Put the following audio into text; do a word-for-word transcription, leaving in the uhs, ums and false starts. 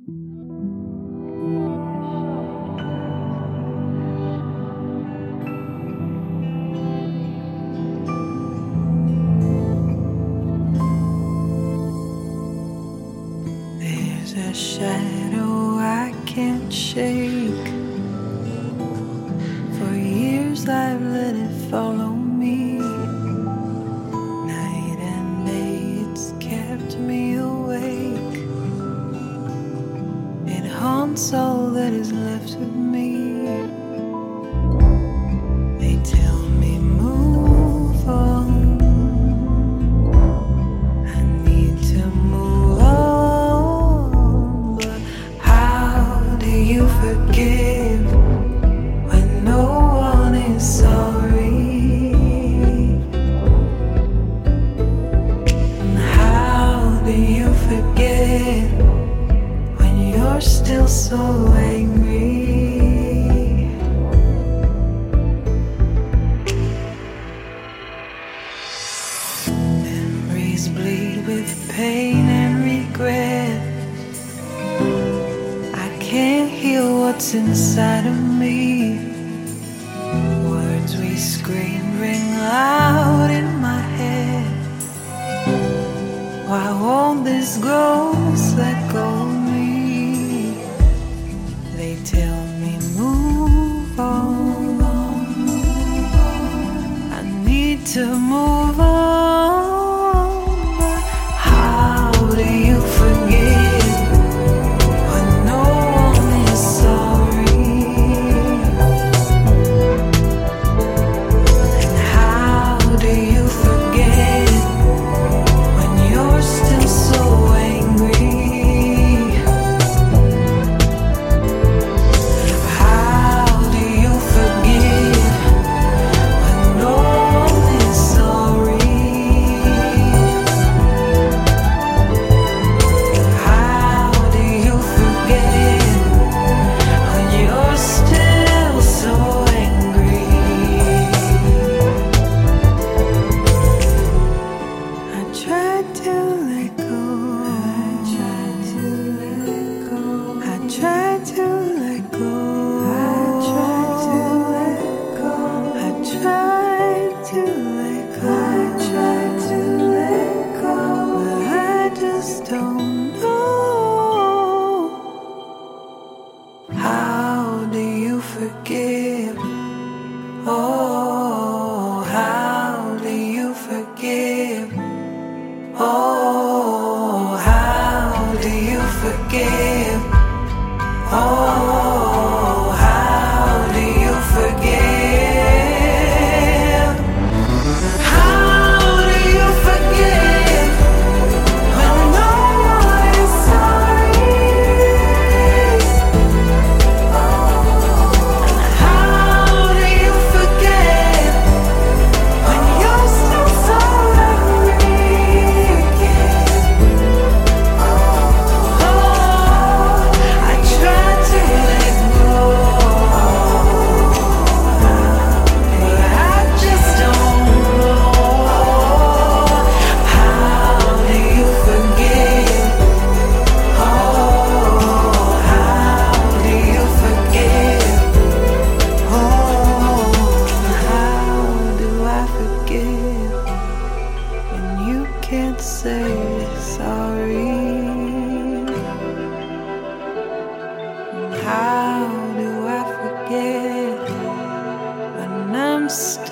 There's a shadow I can't shake. For years I've let it follow me. Night and day it's kept me awake. It haunts all that is left of me. They tell me move on. I need to move on. But how do you forgive when no one is sorry? And how do you forget when you're still so angry? Memories bleed with pain and regret. I can't hear what's inside of me. Words we scream ring loud in my head. Why won't this ghost let go of me? They tell me move on. I need to move on. But how do you forgive when no one is sorry? And how do you forget when you're still so angry? How do you forgive when no one is sorry? How do you forget when you're still so angry? I tried to let go. I tried to let go. I tried to let go. I tried to let go. I tried to let go. I tried to let go. But I just don't know. How do you forgive? Oh, how do you forgive? Oh, how do you forgive? Oh, how do you forgive? How do you forgive when no one is sorry? How do you forget when you're still so angry? Oh, I tried to let go, but I just don't know. How do you forgive? Oh, how do you forgive? Oh, how do I forgive when you can't say sorry? And how do I forget when I'm scared?